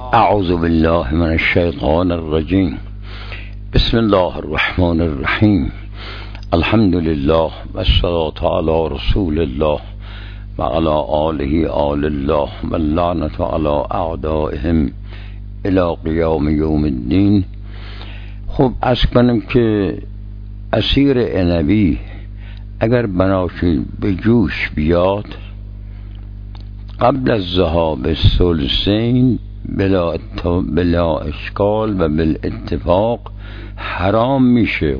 اعوذ بالله من الشیطان الرجیم. بسم الله الرحمن الرحیم. الحمد لله و الصلاة علی رسول الله و علی آله آل الله و اللعنة علی اعدائهم الی قیام یوم الدین. خب عرض کنم که اسیر عنبی اگر بناشید به جوش بیاد قبل از ذهاب ثلثین بلا اشکال و بالاتفاق حرام میشه.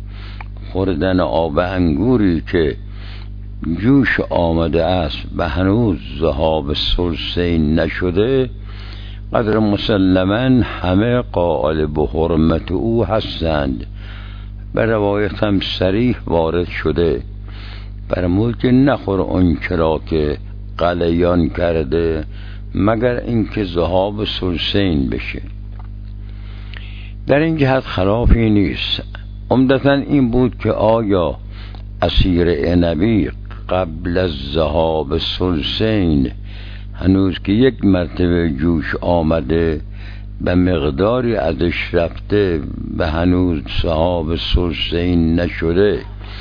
خوردن آب انگوری که جوش آمده است و هنوز ذهاب ثلثین نشده قدر مسلما همه قائل به حرمت او هستند. به روایت هم صریح وارد شده فرمود که نخور اون چرا که غلیان کرده مگر اینکه ذهاب ثلثین بشه. در این جهت خلافی نیست. عمدتاً این بود که آیا اسیر عنبی قبل از ذهاب ثلثین هنوز که یک مرتبه جوش آمده به مقداری ازش رفته و هنوز ذهاب ثلثین نشده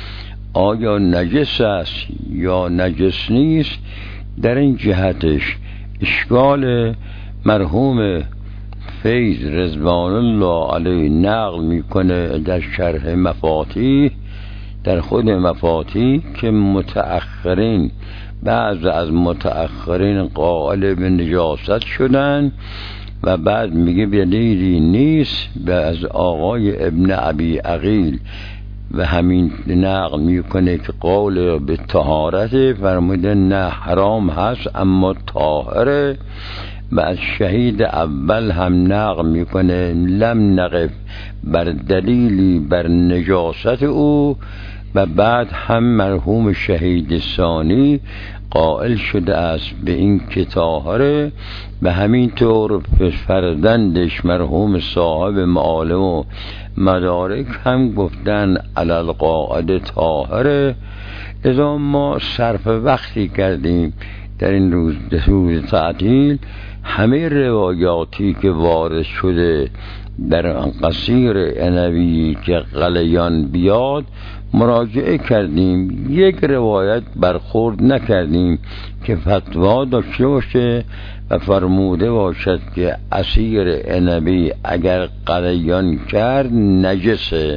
آیا نجس است یا نجس نیست؟ در این جهتش اشکال مرحوم فیض رضوان الله علیه نقل میکنه در شرح مفاتیح، در خود مفاتیح که متأخرین بعض از متأخرین قائل به نجاست شدن و بعد میگه دلیلی نیست و از آقای ابن ابی عقیل و همین نقل میکنه که قول به طهارت فرموده نه حرام هست اما طاهره. و از شهید اول هم نقل میکنه لم نقف بر دلیلی بر نجاست او و بعد هم مرحوم شهید ثانی قائل شده است به این که طاهره و همینطور فرزندش مرحوم صاحب معالم و مدارک هم گفتن علی القاعده طاهره. لذا ما صرف وقتی کردیم در این روز تعطیل همه روایاتی که وارد شده در قصیر عنبی که غلیان بیاد مراجعه کردیم. یک روایت برخورد نکردیم که فتوا داشته باشه و فرموده باشد که اسیر عنبی اگر غلیان کرد نجسه.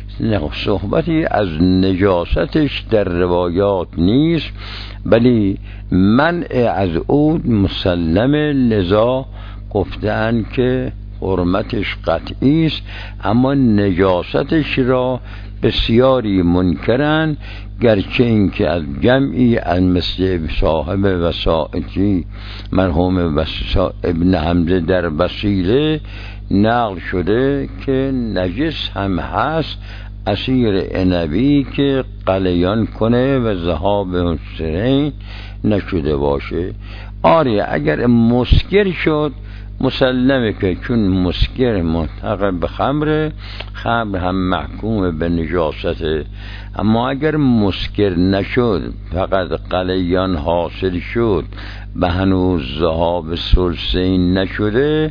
صحبتی از نجاستش در روایات نیست ولی منع از او مسلم. لذا گفتن که حرمتش قطعی است اما نجاستش را بسیاری منکرن، گرچه اینکه از جمعی از مثل صاحب وسائطی مرحوم ابن حمزه در وسیله نقل شده که نجس هم هست اسیر عنبی که غلیان کنه و ذهاب ثلثین نشده باشه. آره اگر مسکر شد مسلمه که چون مسکر منتقل به خمر هم محکوم به نجاسته، اما اگر مسکر نشد فقط غلیان حاصل شد و هنوز ذهاب ثلثین نشده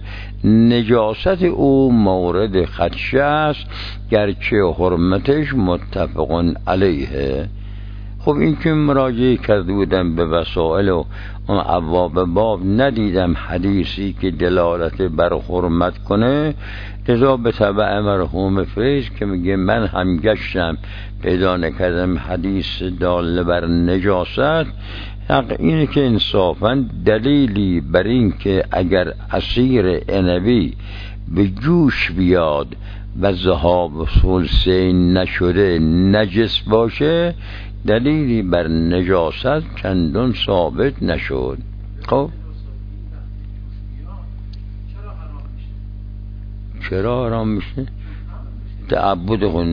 نجاست او مورد خدشه است گرچه حرمتش متفق علیه. خب این که مراجعه کرده بودم به وسائل و ابواب باب ندیدم حدیثی که دلالت بر حرمت کنه، لذا به تبع مرحوم فیض که میگه من هم گشتم پیدا نکردم حدیث دال بر نجاست. حق اینه که انصافا دلیلی بر این که اگر اسیر عنبی به جوش بیاد و ذهاب ثلثین نشده نجس باشه دلیلی بر نجاست چندان ثابت نشد. خب چرا حرام میشه؟ تعبد خود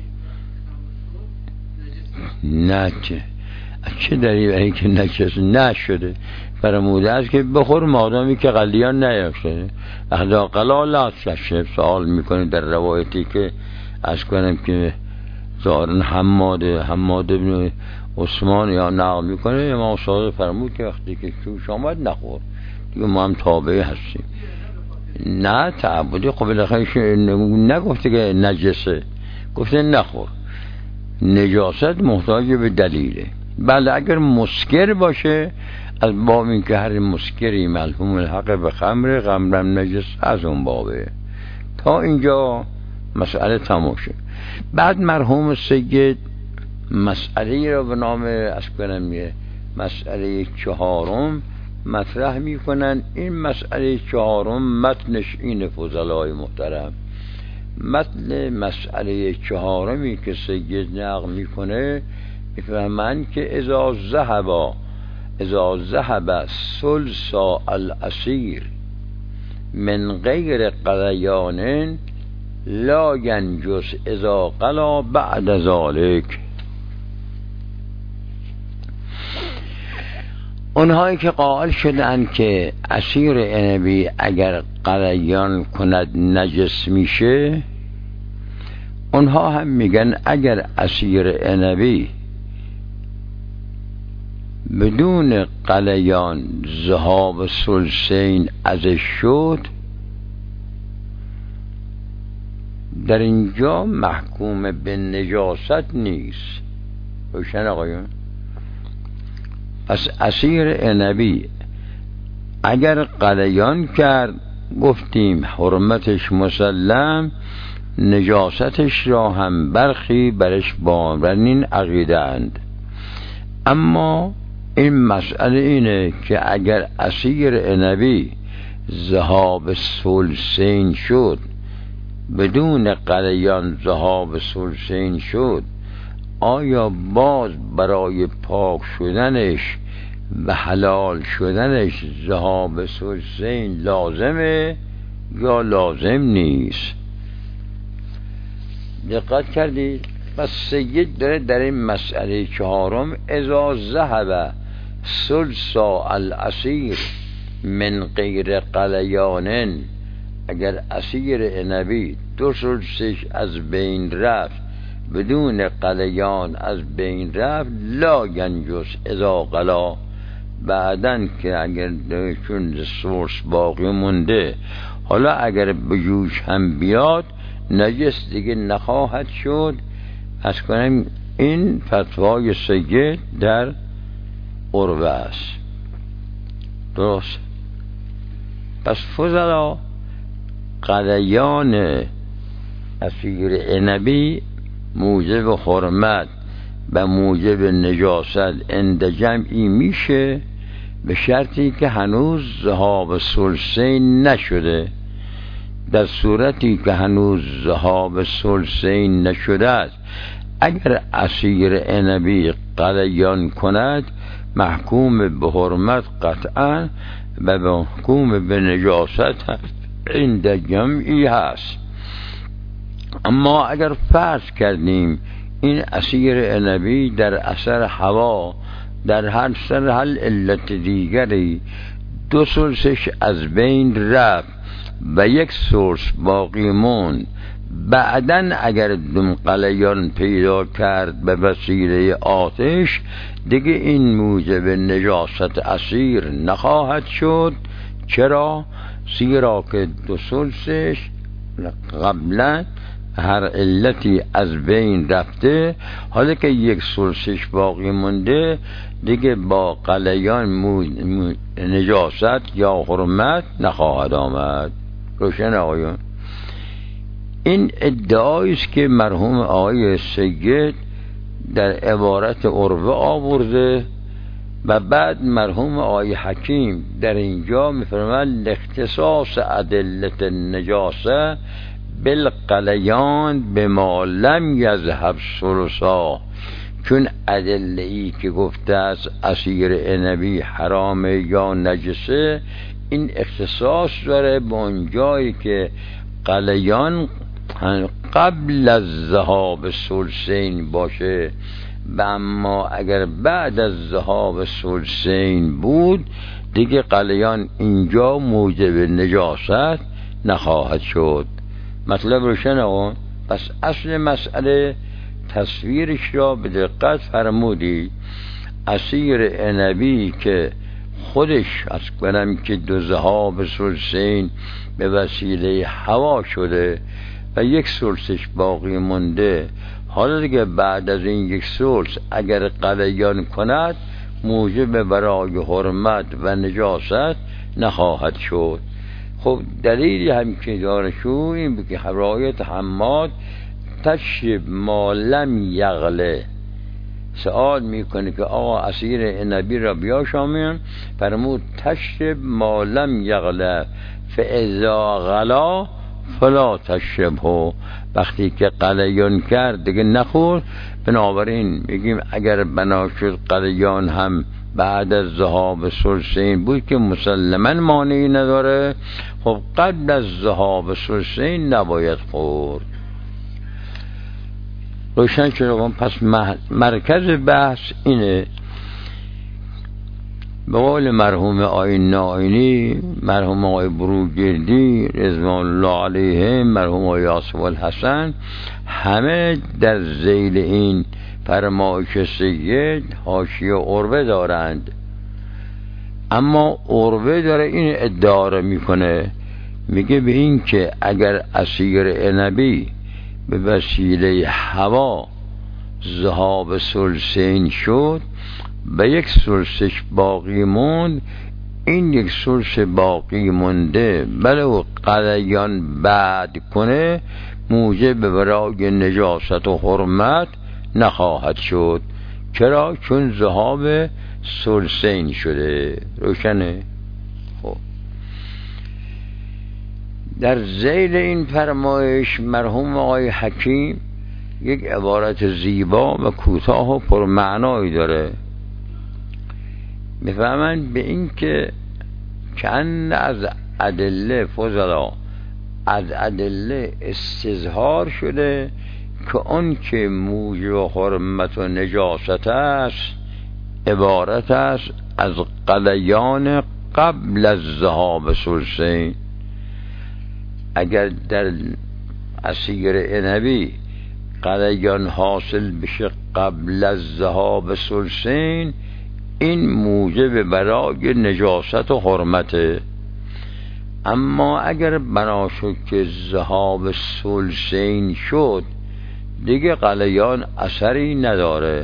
نه چه دلیل برای که نجس نشده فرموده است که بخور مادامی که غلیان نیفتاده. احدا قلالات ششه سوال میکنه در روایتی که از کنم که ظاهرا حماد ابن عثمان یا نقل میکنه امام صادق فرمود که وقتی که جوش آمد نخور دیگه ما هم تابعه هستیم. نه تعبدی، خب بالاخره نگفته که نجسه، گفته نخور. نجاست محتاج به دلیله. بله اگر مسکر باشه، از باب این که هر مسکری ملحوم الحق به خمر، خمرم نجس، از اون بابه. تا اینجا مسئله تموم شد. بعد مرحوم سید مسئله را به نام مسئله چهارم مطرح می کنن. این مسئله چهارم متنش این فضلای محترم. متن مسئله چهارمی که سید نقل می کنه میفهمند که اذا ذهب ثلث الاسیر من غیر قلیان لا ینجس اذا قلا بعد ذلك. اونهایی که قائل شدن که اسیر عنبی اگر قلیان کند نجس میشه، اونها هم میگن اگر اسیر عنبی بدون قلیان ذهاب ثلثین ازش شد، در اینجا محکوم به نجاست نیست. روشن آقایون؟ پس اسیر عنبی اگر قلیان کرد، گفتیم حرمتش مسلم، نجاستش را هم برخی برش باورین عقیده اند. اما این مسئله اینه که اگر اسیر عنبی ذهاب ثلثین شد، بدون قلیان ذهاب ثلثین شد، آیا باز برای پاک شدنش و حلال شدنش ذهاب ثلثین لازمه یا لازم نیست؟ دقت کردید؟ پس سید داره در این مسئله چهارم اذا ذهب ثلث الاسیر من غیر قلیان، اگر اسیر عنبی دو ثلثش از بین رفت، بدون قلیان از بین رفت، لا ینجس اذا قلا، بعدن که اگر چون ثلث باقی مونده، حالا اگر به جوش هم بیاد نجس دیگه نخواهد شد. از کنم این فتوای سید در عروه است. درست؟ پس فضلا قلیان اسیر عنبی موجب حرمت و موجب نجاست عند جمعی میشه، به شرطی که هنوز ذهاب ثلثین نشده. در صورتی که هنوز ذهاب ثلثین نشده است، اگر اسیر عنبی قلیان کند، محکوم به حرمت قطعا و محکوم به نجاست عند جمعی هست. اما اگر فرض کردیم این اسیر عنبی در اثر هوا، در هر سر هر علت دیگری دو ثلثش از بین رفت و یک ثلث باقی موند، بعدن اگر دم قلیان پیدا کرد به وسیله آتش، دیگه این موجب نجاست اسیر نخواهد شد. چرا؟ زیرا که دو ثلثش قبلا هر علتی از بین رفته، حالا که یک ثلثش باقی مونده، دیگه با قلیان نجاست یا حرمت نخواهد آمد. روشن آقایون؟ این ادعایی است که مرحوم آقای سید در عبارت عروه آورده و بعد مرحوم آقای حکیم در اینجا می‌فرماید اختصاص ادلت النجاسه بالقلیان بما لم یذهب ثلثا، چون ادله ای که گفته از اسیر عنبی حرامه یا نجسه، این اختصاص داره با اون جایی که قلیان قبل از ذهاب ثلثین باشه، و اما اگر بعد از ذهاب ثلثین بود، دیگه قلیان اینجا موجب نجاست نخواهد شد. مطلب روشن آقا؟ پس اصل مسئله تصویرش را به دقت فرمودی. اسیر عنبی که خودش از کنم که دو ذهاب ثلثین به وسیله هوا شده و یک ثلثش باقی مونده، حالا دیگه بعد از این یک ثلث اگر غلیان کند موجب برای حرمت و نجاست نخواهد شد. خب دلیلی هم که داره شو این بود که روایت حماد تشرب ما لم یغله، سوال میکنه که آقا عصیر عنبی را بیاشامیم، فرمود تشرب ما لم یغله فاذا غلا فلا تشربه، وقتی که غلیان کرد دیگه نخور. بنابراین میگیم اگر بنا شد غلیان هم بعد از ذهاب ثلثین بود که مسلما مانعی نداره، خب قبل از ذهاب ثلثین نباید خورد. روشن شد. پس مرکز بحث اینه، به قول مرحوم آقای نائینی، مرحوم آقای بروجردی رضوان الله علیه، مرحوم آقای آصف الحسن، همه در ذیل این فرمایش سید حاشیه عروه دارند. اما عروه داره این ادعا رو میکنه، میگه به این که اگر عصیر عنبی به وسیله هوا ذهاب ثلثین شد به یک ثلثش باقی موند، این یک ثلث باقی مونده بله و غلیان بعد کنه موجب برای نجاست و حرمت نخواهد شد. چرا؟ چون ذهاب ثلثین شده. روشنه؟ خب در ذیل این فرمایش مرحوم آقای حکیم یک عبارت زیبا و کوتاه و پرمعنایی داره، میفهمن به این که چند از ادله فضلا از ادله استظهار شده که اون که موجب حرمت و نجاست است عبارت است از غلیان قبل از ذهاب ثلثین. اگر در عصیر عنبی غلیان حاصل بشه قبل از ذهاب ثلثین، این موجب برای نجاست و حرمته. اما اگر بنا شد که ذهاب ثلثین شد دیگه غلیان اثری نداره.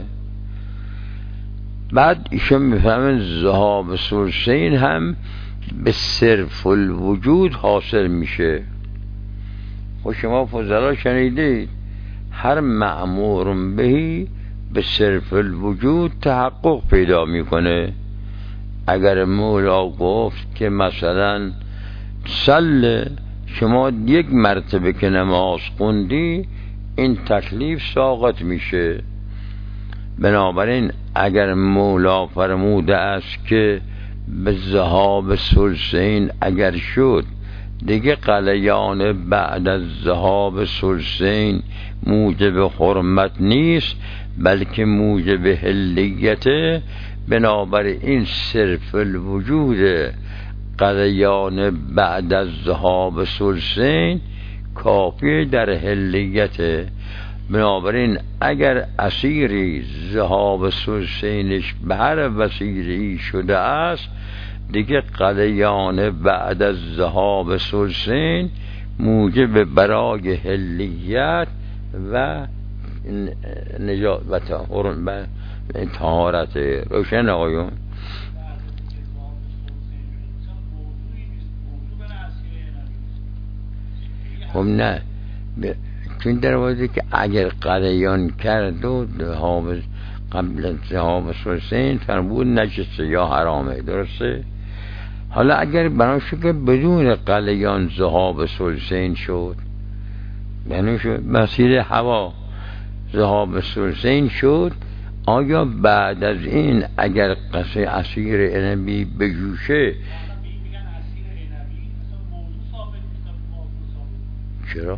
بعد ایشون میفهمن ذهاب ثلثین هم به صرف الوجود حاصل میشه. خب شما فضلا شنیدید هر مأمور بهی به صرف الوجود تحقق پیدا میکنه. اگر مولا گفت که مثلا صل، شما یک مرتبه که نماز خوندی این تکلیف ساقط میشه. بنابراین اگر مولا فرموده است که به ذهاب ثلثین اگر شد دیگه غلیان بعد از ذهاب ثلثین موجب حرمت نیست بلکه موجب حلیته، بنابراین صرف الوجود غلیان بعد از ذهاب ثلثین کافی در حلیته. بنابراین اگر اسیری ذهاب ثلثینش به هر وسیله‌ای شده است دیگه غلیان بعد از ذهاب ثلثین موجب برای حلیت و نجات و طهارت. روشن آقایون؟ خب نه، چون در واضحه که اگر غلیان کرد و قبل از ذهاب ثلثین فرمود نجسه یا حرامه، درسته؟ حالا اگر بناشه که بدون غلیان ذهاب ثلثین شد، یعنی شد مسیر هوا ذهاب ثلثین شد، آیا بعد از این اگر قصه عصیر عنبی بجوشه چرا؟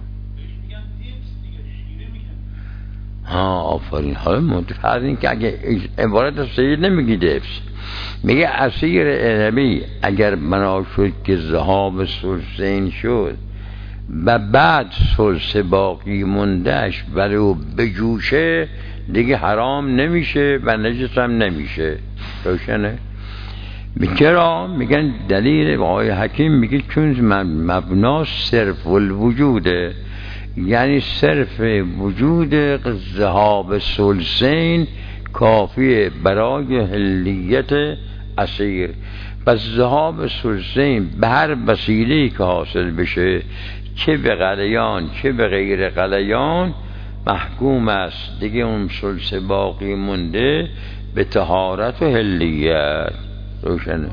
آفرین. حالا منتفع این که اگه عبارت از سید نمیگی دفس، میگه عصیر عنبی اگر بنا شد که ذهاب ثلثین شد و بعد ثلث باقی موندهش ولی او بجوشه دیگه حرام نمیشه و نجس هم نمیشه. روشنه؟ چرا؟ میگن دلیل آقای حکیم میگه چون مبنا صرف الوجوده، یعنی صرف وجود ذهاب ثلثین کافیه برای حلیت اسیر. پس ذهاب ثلثین به هر وسیله‌ای که حاصل بشه، چه به غلیان چه به غیر غلیان، محکوم است دیگه اون ثلث باقی مونده به طهارت و حلیت. روشنه؟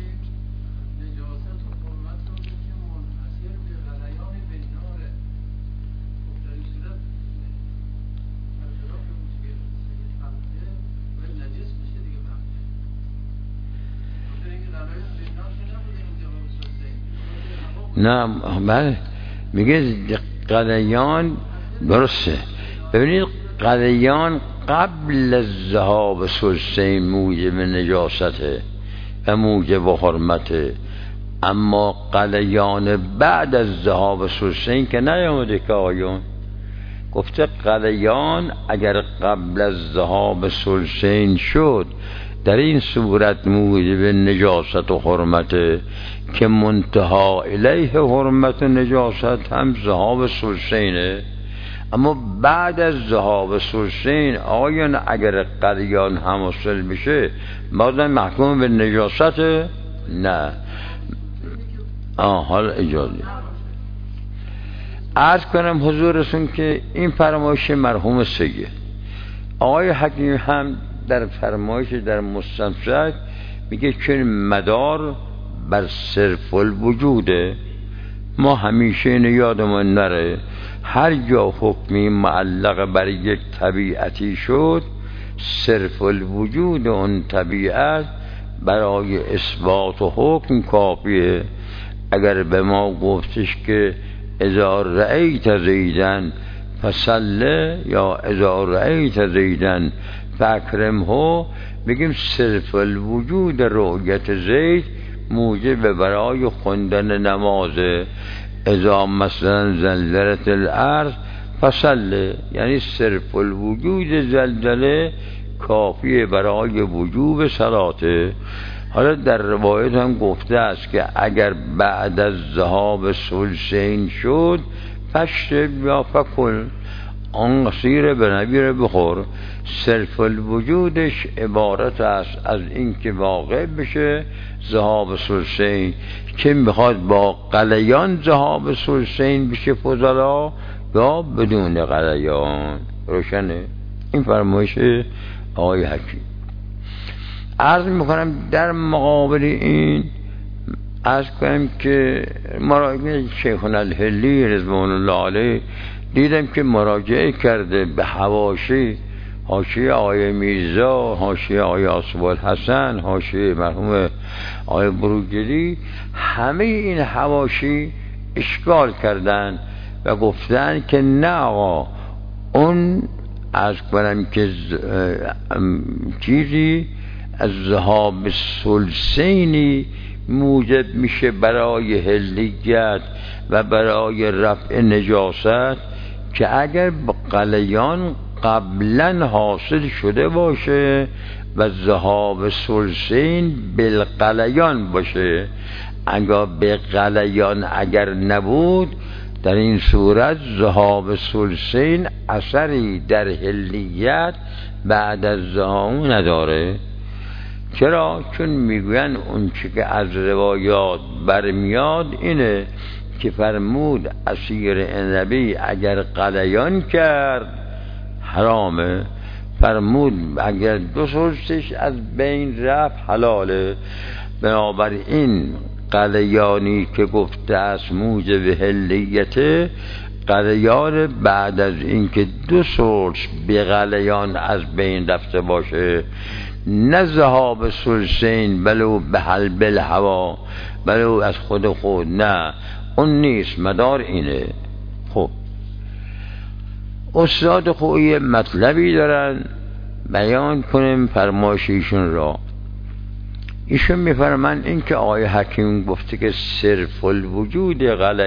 نه بله، میگه غلیان درسته. ببینید غلیان قبل از ذهاب ثلثین موجب نجاسته و موجب حرمته، اما غلیان بعد از ذهاب ثلثین که نیامده که آیون گفته غلیان اگر قبل از ذهاب ثلثین شد در این صورت موجب نجاست و حرمت، که منتها الیه حرمت و نجاست هم ذهاب ثلثینه. اما بعد از ذهاب ثلثین آیا اگر غلیان هم حاصل بشه بازم محکوم به نجاست؟ نه. حالا اجازه عرض کنم حضورتون که این فرمایش مرحوم سید آقای حکیم هم در فرمایش در مستمسک میگه چون مدار بر صرف الوجوده، ما همیشه اینو یادمون نره هر جا حکمی معلق بر یک طبیعتی شد، صرف الوجود اون طبیعت برای اثبات و حکم کافیه. اگر به ما گفتش که اذا رأیت زیدن فصله یا اذا رأیت زیدن فاکرمه، بگیم صرف الوجود رؤیت زید موجب برای خوندن نمازه. اذا مثلا زلزلت الارض فصله، یعنی صرف الوجود زلزله کافیه برای وجوب صلاته. حالا در روایت هم گفته است که اگر بعد از ذهاب ثلثین شد فشرب یا فکل، آن سیر به نبیر بخور. صرف الوجودش عبارت است از این که واقع بشه ذهاب ثلثین، که میخواد با غلیان ذهاب ثلثین بشه فضلا یا بدون غلیان. روشنه؟ این فرمایش آقای حکیم. عرض میکنم در مقابل این عرض کنم که مراجعه شیخنا الحلی رضوان الله علیه دیدم که مراجعه کرده به حواشی، حاشیه آقای میرزا، حاشیه آقای آصف الحسن، حاشیه مرحوم آقای بروجردی، همه این حواشی اشکال کردن و گفتن که نه آقا، اون عرض کنم که چیزی از ذهاب ثلثینی موجب میشه برای حلیت و برای رفع نجاست که اگر غلیان قبلا حاصل شده باشه و ذهاب ثلثین بالغلیان باشه. اگر به غلیان اگر نبود در این صورت ذهاب ثلثین اثری در حلیت بعد از ذهاب نداره. چرا؟ چون میگوین اون چی که از روایات برمیاد اینه که فرمود عصیر عنبی اگر غلیان کرد حرامه، فرمود اگر دو ثلثش از بین رفت حلاله. بنابراین غلیانی که گفته است موجب حلیته، غلیان بعد از اینکه دو ثلث به غلیان از بین رفته باشه، نه ذهاب ثلثین بلو به حلب الهوا، بلو از خود نه، اون نیست، مدار اینه. خب استاد خویی مطلبی دارن بیان کنیم فرمایشیشون را. ایشون میفرمان این که آقای حکیم گفته که صرف الوجود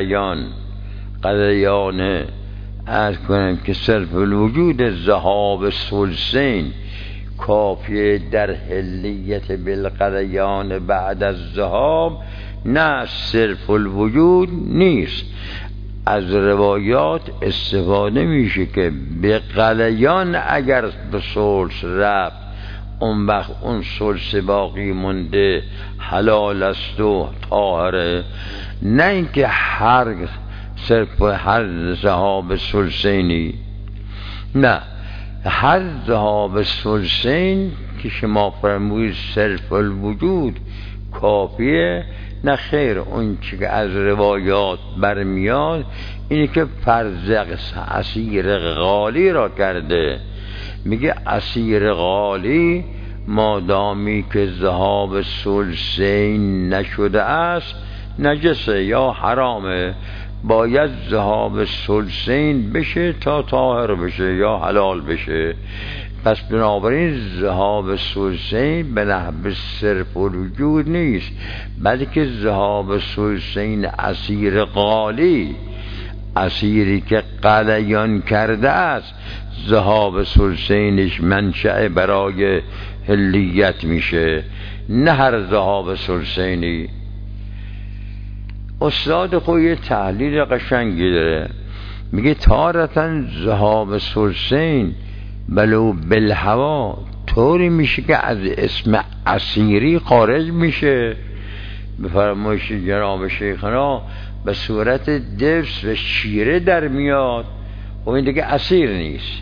غلیانه عرض کنیم که صرف الوجود ذهاب ثلثین کافیه در حلیت بالغلیان بعد از ذهاب، نه صرف الوجود نیست. از روایات استفاده میشه که به غلیان اگر به ثلث رفت، اون وقت اون ثلث باقی مونده حلال است و طاهره، نه اینکه صرف هر ذهاب ثلثینی، نه هر ذهاب ثلثین که شما فرمودید صرف الوجود کافیه، نه خیر. اون چی که از روایات برمیاد اینه که فرض اسیر غالی را کرده. میگه اسیر غالی مادامی که ذهاب ثلثین نشده است نجسه یا حرامه، باید ذهاب ثلثین بشه تا طاهر بشه یا حلال بشه. پس بنابراین ذهاب ثلثین به نحو صرف الوجود نیست، بلکه ذهاب ثلثین اسیر غالی، اسیری که غلیان کرده است، ذهاب ثلثینش منشأ برای حلیت میشه، نه هر ذهاب ثلثینی. استاد خود یه تحلیل قشنگی داره، میگه تارتن ذهاب ثلثین ولو بالهوا طوری میشه که از اسم اسیری خارج میشه. به فرمایش جناب شیخنا به صورت دفس و شیره در میاد و این دیگه اسیر نیست.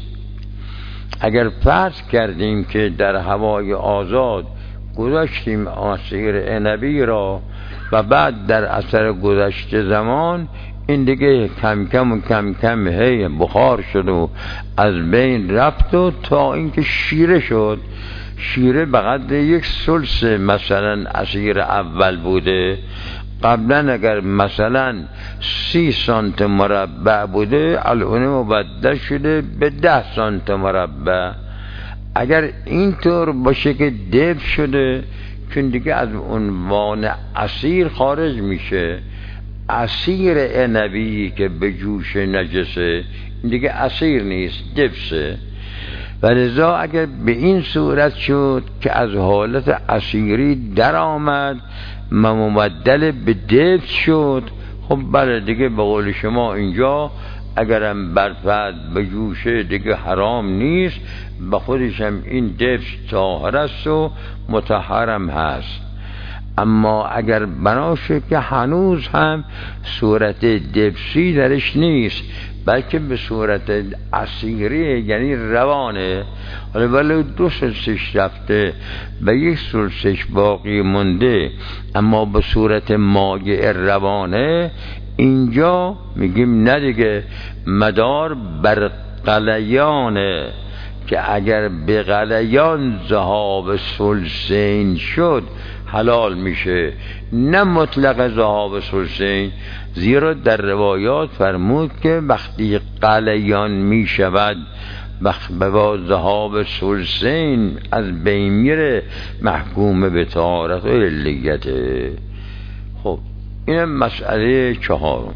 اگر فرض کردیم که در هوای آزاد گذاشتیم اسیر عنبی را و بعد در اثر گذشت زمان این دیگه کم کم هی بخار شد و از بین رفت و تا اینکه شیره شد. شیره به قدر 1/3 مثلا اسیر اول بوده. قبلا اگر مثلا 30 سانت مربع بوده الان مبدل شده به 10 سانت مربع. اگر اینطور باشه که دب شده، چون دیگه از عنوان اسیر خارج میشه. اسیر عنبی که به جوش نجسه دیگه اسیر نیست، دبسه. و لذا اگر به این صورت شد که از حالت اسیری در آمد مبدل به دبس شد، خب بله دیگه به قول شما اینجا اگرم برفت به جوشه دیگه حرام نیست، به خودش هم این دبس طاهر است و مطهرم هست. اما اگر بناشه که هنوز هم صورت دبسی درش نیست، بلکه به صورت اسیری یعنی روانه، ولی 2 ثلثش رفته و 1 ثلثش باقی مونده، اما به صورت مایع روانه، اینجا میگیم نه دیگه، مدار بر غلیانه که اگر به غلیان ذهاب ثلثین شد حلال میشه، نه مطلق ذهاب ثلثین. زیرا در روایات فرمود که وقتی غلیان میشود با ذهاب ثلثین از بین میره، محکوم به طهارت و حلیته. خب این مسئله 4.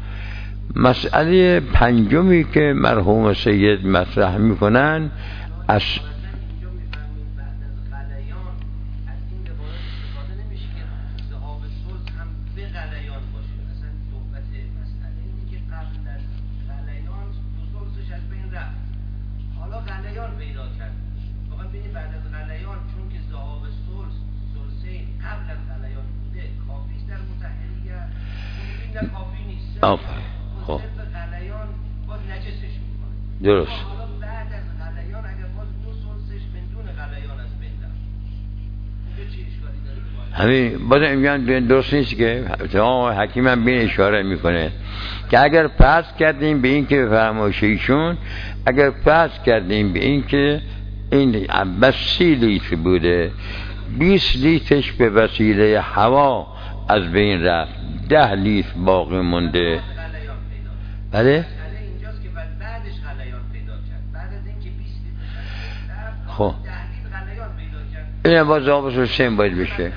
مسئله 5 که مرحوم سید مطرح میکنن از خب درست. همین باید میگن درست نیست که حکیم هم بین اشاره میکنه که اگر فرض کردیم به این که فرمایش ایشون، اگر فرض کردیم به این که این بس 30 لیتر بوده، 20 لیترش به وسیله هوا از بین رفت، 10 لیتر باقی مونده. بله؟ خب این باز ذهاب ثلثین باید بشه.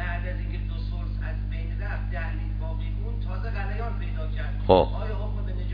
خب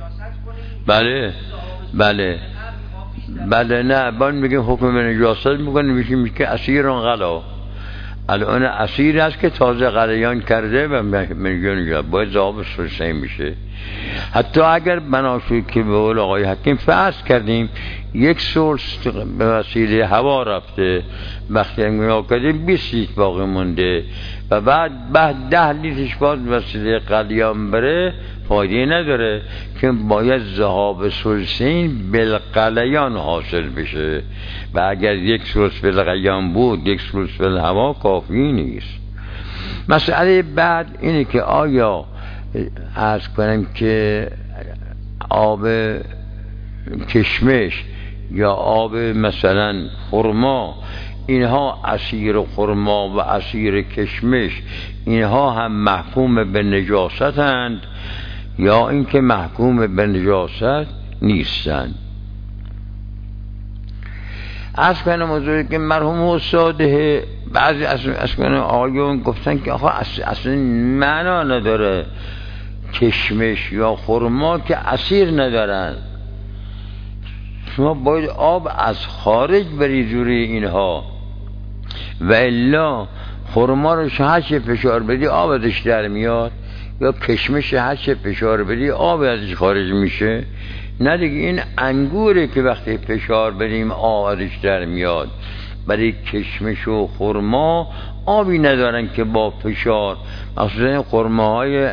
بله نه باید میگیم حکم نجاست میکنه، میشه که اسیر غلا. الان اسیر است که تازه غلیان کرده و میگه باید ذهاب ثلثین میشه. حتی اگر بناشد که به قول آقای حکیم فرض کردیم یک ثلث به وسیله هوا رفته، وقتی نگاه کردیم 20 لیتر باقی مونده و بعد 10 لیترش باز به وسیله غلیان بره، فایده نداره که باید ذهاب ثلثین بالغلیان حاصل بشه و اگر یک ثلث بالغلیان بود یک ثلث بالهوا کافی نیست. مسئله بعد اینه که آیا عرض کنم که آب کشمش یا آب مثلا خرما، اینها عصیر خرما و عصیر کشمش اینها هم محکوم به نجاستند یا اینکه محکوم به نجاست نیستند؟ از کنه موضوعی که مرحوم استاده بعضی از کنه آقایون گفتن که آقا اصلا معنا نداره کشمش یا خرما که عصیر ندارن، شما باید آب از خارج برید روی اینها و الا خرما رو هر چه فشار بدی آب ازش در میاد، یا کشمش هر چه فشار بدی آب ازش خارج میشه. نه دیگه این انگوره که وقتی فشار بدیم آب ازش در میاد. برای کشمش و خرما آبی ندارن که با فشار، مخصوصا خرماهای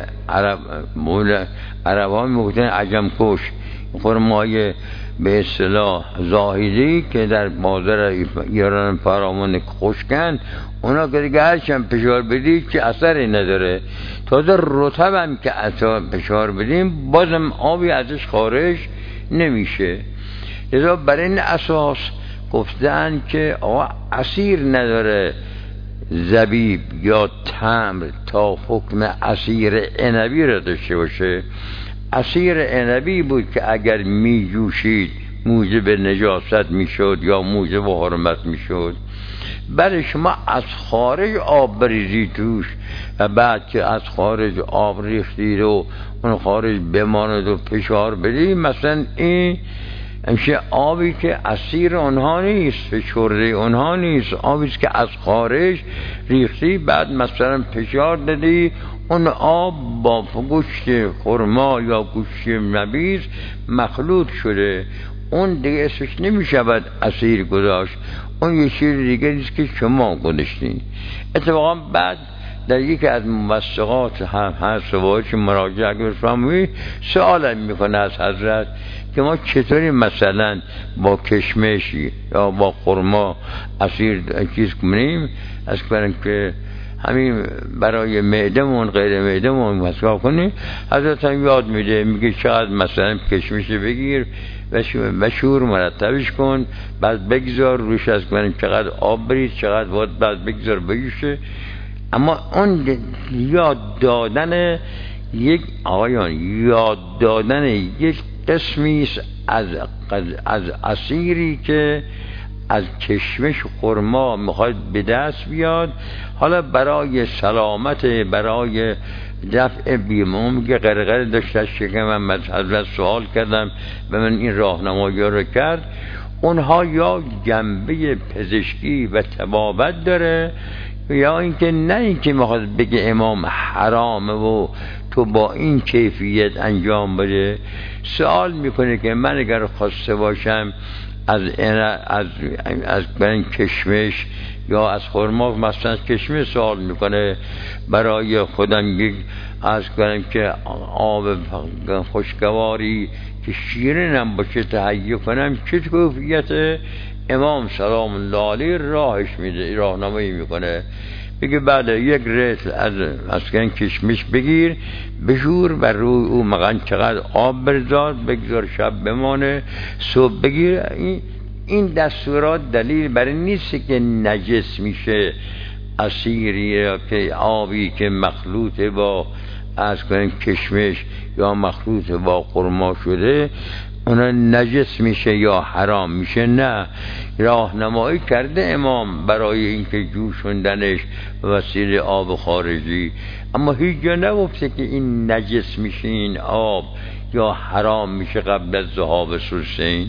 عرب ها میگفتن عجم کش، خرماهای به اصطلاح زاهدی که در بازار ایران فرامون خشکن، اونا که دیگه هرچند فشار بدید که اثری نداره، تازه رطب هم که فشار بدیم بازم آبی ازش خارج نمیشه. لذا برای این اساس گفتن که آقا عصیر نداره زبیب یا تمر تا حکم عصیر عنبی را داشته باشه. عصیر عنبی بود که اگر می جوشید موجب نجاست میشد یا موجب حرمت میشد. برای شما از خارج آب بریزی توش و بعد که از خارج آب ریختید و اون خارج بماند و فشار بدید، مثلا این همشه آبی که اسیر اونها نیست، فشرده اونها نیست، آبی که از خارج ریختی بعد مثلا فشار دادی، اون آب با گوشت خرما یا گوشت نبیذ مخلوط شده، اون دیگه اسمش نمیشود اسیر گذاشت، اون یه چیز دیگه نیست که شما گذاشتین. اتفاقا بعد در یکی از موثقات هر سوالش مراجعه بفرمایید سوال میکنه از حضرت که ما چطوری مثلا با کشمشی یا با خرما اسیر چیز کنیم، از کنیم که همین برای معدمون غیر معدمون مصرف کنیم. حضرت هم یاد میده، میگه چقدر مثلا کشمش بگیر و شور مرتبش کن، بعد بگذار روش از کنیم چقدر آب برید چقدر باید بعد بگذار بگیشه. اما اون یاد دادن یک آقایان، یاد دادن یک قسمی از اسیری که از کشمش خرما میخواد به دست بیاد، حالا برای سلامت، برای دفع بیموم که غرغره داشته شکم من از حضرت سوال کردم و من این راهنمایی رو کرد، اونها یا جنبه پزشکی و طبابت داره یا اینکه نه اینکه میخواد بگه امام حرامه و تو با این کیفیت انجام بده. سوال میکنه که من اگر خواسته باشم از کشمش یا از خرما مثلا کشمش سوال میکنه برای خودم از کنم که آب خوشگواری که شیرین هم باشه تهیه کنم چه کیفیت؟ امام سلام الله علیه راهش میده، راهنمایی میکنه، بگه بعد یک ریتل از کشمش بگیر بشور و روی او مغن چقدر آب بردار بگذار شب بمانه صبح بگیر. این دستورات دلیل برای نیست که نجس میشه اسیری یا که آبی که مخلوط با از کنیم کشمش یا مخلوط با خرما شده. اونا نجس میشه یا حرام میشه؟ نه، راهنمایی کرده امام برای اینکه جوشوندنش به وسیله آب خارجی، اما هیچ جا نگفته که این نجس میشه این آب یا حرام میشه قبل از ذهاب ثلثین.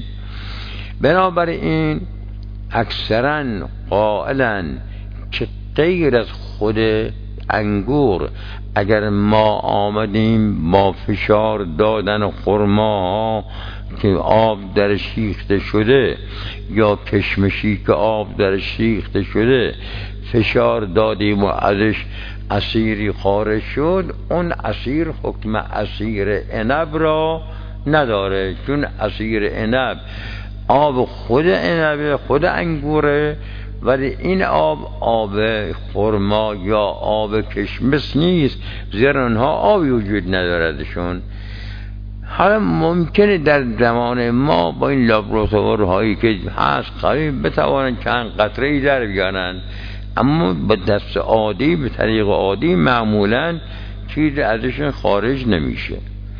بنابراین اکثرا قائلن که غیر از خود انگور اگر ما آمدیم با فشار دادن خرما که آب در شیخته شده یا کشمشی که آب در شیخته شده فشار دادیم و ازش عصیری خارج شد، اون عصیر حکم عصیر عنب را نداره، چون عصیر عنب آب خود عنب خود انگوره، ولی این آب خرما یا آب کشمش نیست، زیرا اونها آبی وجود نداردشون. حالا ممکنه در زمان ما با این لابراتوارهایی که هست قریب بتوانند چند قطره‌ای در بیارن، اما با دست عادی به طریق عادی معمولا چیز ازشون خارج نمیشه.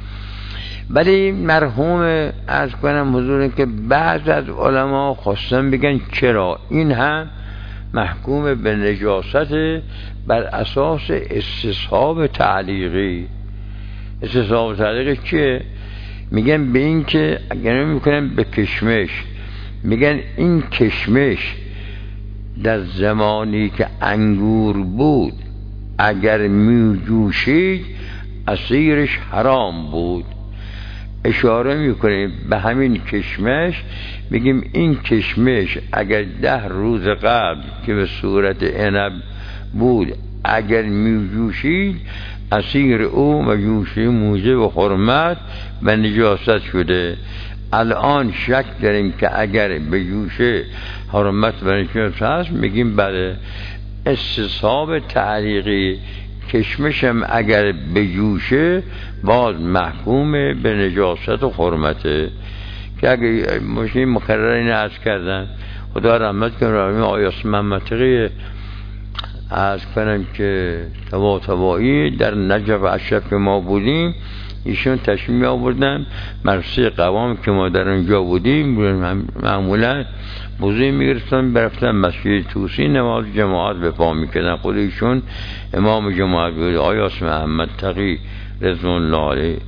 ولی مرحوم عرض کنم حضور که بعض از علما خواستن بگن چرا این هم محکوم به نجاست بر اساس استصحاب تعلیقی. استصحاب تعلیقی چیه؟ میگن به این که اگر میکنن به کشمش، میگن این کشمش در زمانی که انگور بود اگر میجوشید عصیرش حرام بود. اشاره میکنیم به همین کشمش، میگیم این کشمش اگر 10 روز قبل که به صورت عنب بود اگر میجوشید عصیر او مجوشی موجب و حرمت و نجاست شده. الان شک داریم که اگر به جوشه حرمت و نجاست هست، میگیم بله. استصحاب تعلیقی کشمشم اگر به جوشه باز محکوم به نجاست و حرمته، که اگر مشین مکرر این عرض کردن خدا رحمت کنه روی آیاس منطقی عرض کنم که تبایی در نجف اشرف که ما بودیم ایشون تشمیل آوردن مرسی قوام که ما در اونجا بودیم معمولا بوزی میگرفتن برفتن مسجد توسی نماز جماعت به پا میکردن. خود ایشون امام جماعت بود آیاس محمد تقی رضوان الله علیه.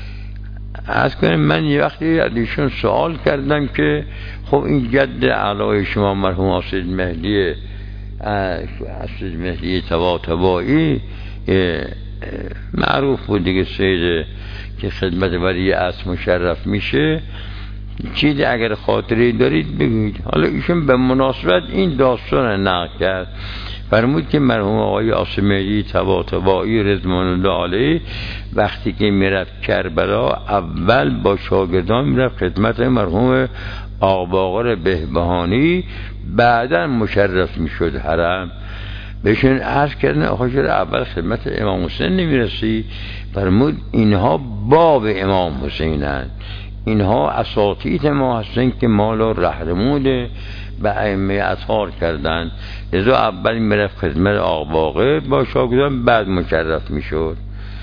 از کنم من یه وقتی از ایشون سوال کردم که خب این جد اعلای شما مرحوم اسید مهدی تبایی معروف بود دیگه، سید که خدمت ولی عصر مشرف میشه، چیزی اگر خاطری دارید بگید. حالا ایشون به مناسبت این داستان نقل کرد، فرمود که مرحوم آقای اسید مهدی تبایی رضوان الله علیه وقتی که میرفت کربلا اول با شاگردان میرفت خدمت مرحوم آقا باقر بهبهانی، بعدا مشرف میشد حرم. بهشون عرض کردن آقا چرا اول خدمت امام حسین نمیرسی؟ فرمود اینها باب امام حسینن، اینها اساتید ما هستن که مالا رهنمود به ائمه اطهار کردن، لذا اول میرفت خدمت آقا باقر با شاگردان بعد مشرف میشد.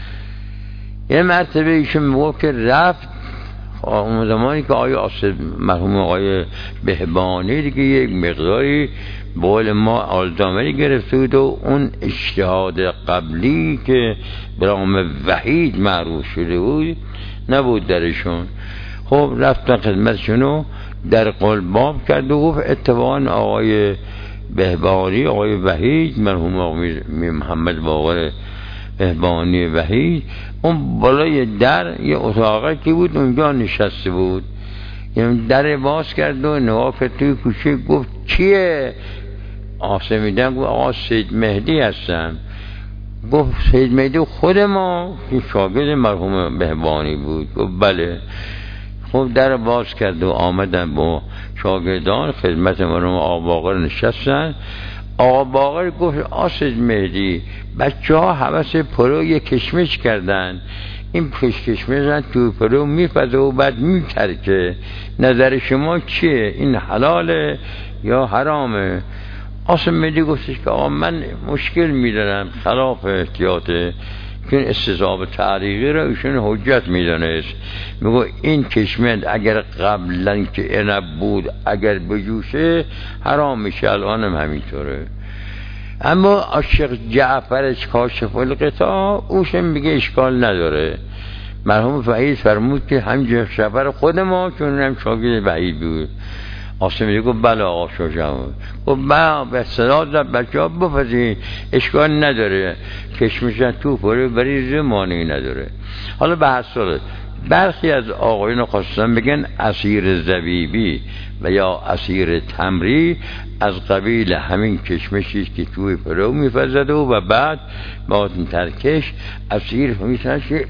یه مرتبه ایشون میگفت که رفت اون زمانی که مرحوم آقای بهبانی دیگه یک مقداری بقول ما آلزایمری گرفته بود و اون اجتهاد قبلی که به نام وحید معروف شده بود نبود درشون. خب رفتن خدمتشونو در قلباب کرد و گفت اتفاقا آقای بهبانی آقای وحید مرحوم آقای محمد باقر بهبانی وحید اون بالای در یه اتاقه که بود اونجا نشسته بود، یعنی در باز کرد و نگاه کرد توی کوچه، گفت کیه؟ آسمیدن گفت آقا سید مهدی هستم. گفت سید مهدی خود ما که شاگرد مرحوم بهبانی بود؟ گفت بله. خب در باز کرد و آمدن با شاگردان خدمت مرحوم آقا باقر نشستن. آقا باقر گفت آسید مهدی بچه ها حوث پلو کشمش کردن، این کشمش تو پلو میپزه و بعد میترکه، نظر شما چیه؟ این حلاله یا حرامه؟ آسید مهدی گفتش که آقا من مشکل میدارم خلاف احتیاطه، که استصحاب تعلیقی را ایشون حجت میدانست. میگو این کشمه اگر قبلا که عنب بود اگر بجوشه حرام میشه، الانم همینطوره. اما عاشق جعفر کاشف الغطا اوشم میگه اشکال نداره. مرحوم وحید فرمود که هم جعفر خود ما چون هم شاگرد وحید بود. آسم میگه گفت بله آقا شجاع گفت با به صدا زد بچه ها بپذین اشکال نداره، کشمشن تو پره بری زمانی نداره. حالا به حساله برخی از آقایون خواستن بگن عصیر زبیبی و یا عصیر تمری از قبیل همین کشمشی که توی پرو میفزده و بعد با ترکش عصیر میشه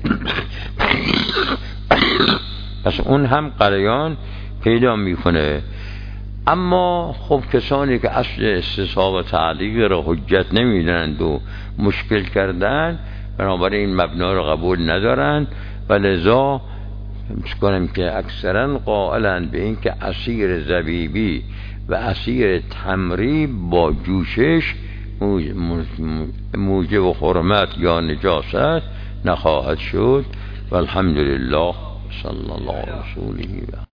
پس اون هم قلیان پیدا میکنه. اما خب کسانی که اصل استصحاب و تعلیق را حجت نمیدونند و مشکل کردن بنابراین این مبنا را قبول ندارند و لذا کنم که اکثرا قائلند به این که عصیر زبیبی و عصیر تمری با جوشش موجب حرمت یا نجاست نخواهد شد. والحمدلله صلی الله علیه و